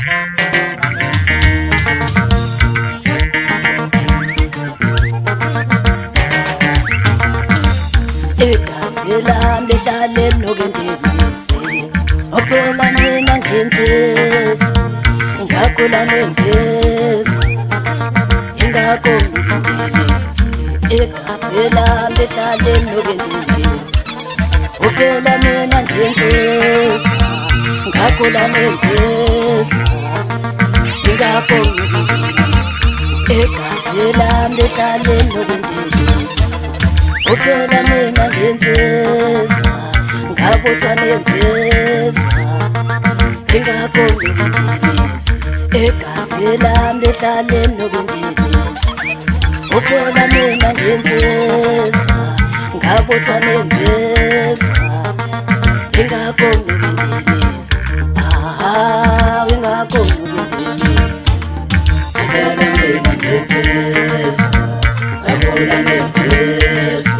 Elam lehlale nokendelisi ophela mina ngenzesi ngakula nenzesi ingakho ngilindelisi elam lehlale nokendelisi ophela mina ngenzesi ngakula nenzesi ingakho ngilindelisi elam lehlale nokendelisi ophela mina ngenzeswa ngabuthwa nenzeswa ingakho ngilindilisi egazi lami lehlale nokundelisi ophela mina ngenzeswa ngabuthwa nenzeswa ingakho ngilindilisi ingakho ngilindilisi ophela mina ngenzeswa ngabuthwa nenzeswa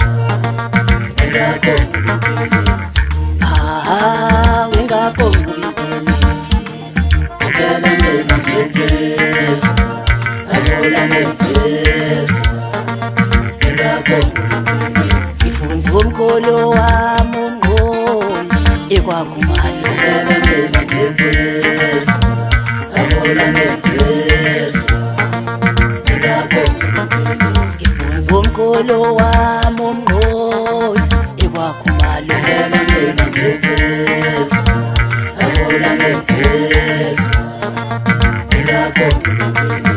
ingakho ngilindilisi ophela mina ngenzeswa ngabuthwa nenzeswa ingakho ngilindilisi sifunza umkholo wami ungqoyi ekwakumalo ophela mina ngenzeswa ngabuthwa nenzeswa ingakho ngilindilisi sifunza umkholo wami ungqoyi ekwakumalo ophela mina ngenzeswa ngabuthwa nenzeswa ingakho ngilindilisi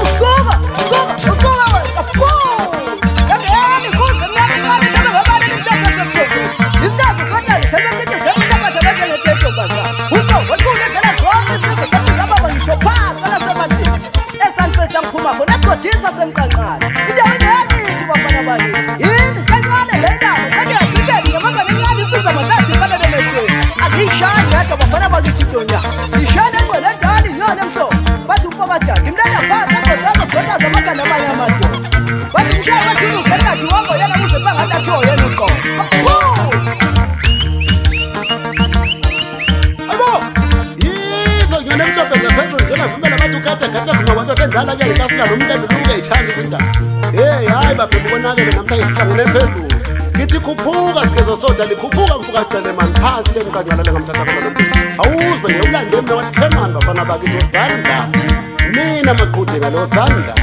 hayi babhemu konakele namhlanje sihlangene phezulu ngithi khuphuka sikezo soda likhuphuka mfukacele mani phansi lemqanyala lengamthatha khona lo awuzwe nje ulande mina wathi khemani bafana bakithi osanda mina maqhude ngalo sanda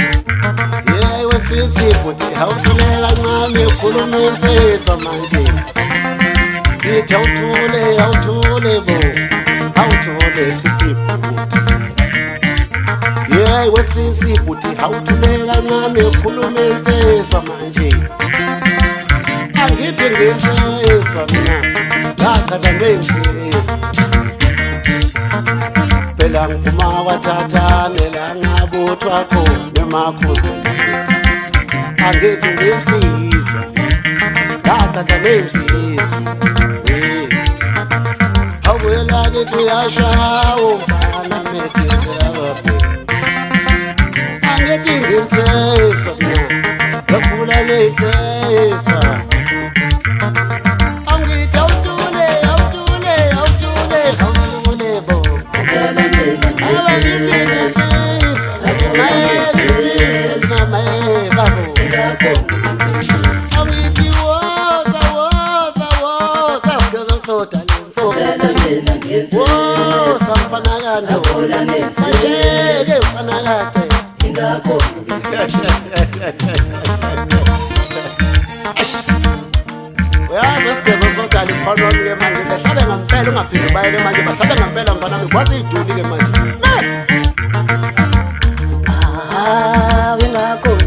wesisi buti awuthule kancane ukhuluma insizwa manje ngithi awuthule bo awuthule sisi buti wesisi buti awuthule kancane ukhuluma insizwa manje angithi ngensizwa mina ngakhatha ngensizwa phela ngiphuma wathathane la ngabuthwa khona emakhuze angithi ngensizwa ngakhatha ngensizwa awela kithi uyashawo mfana methela angithi ngensizwa mina ngakhula lensizwa angithi awuthule bo phela mina angithi ngensizwa maye babo angithi woza kuzo soda phela mina ngensizwa woza mfana kando ayeke mfana kade ingakho Sikezo soda liphana ke manje bahlale ngempela ungaphinde bayeke manje bahlale ngempela mfana nami kwathi iduli ke manje ingakho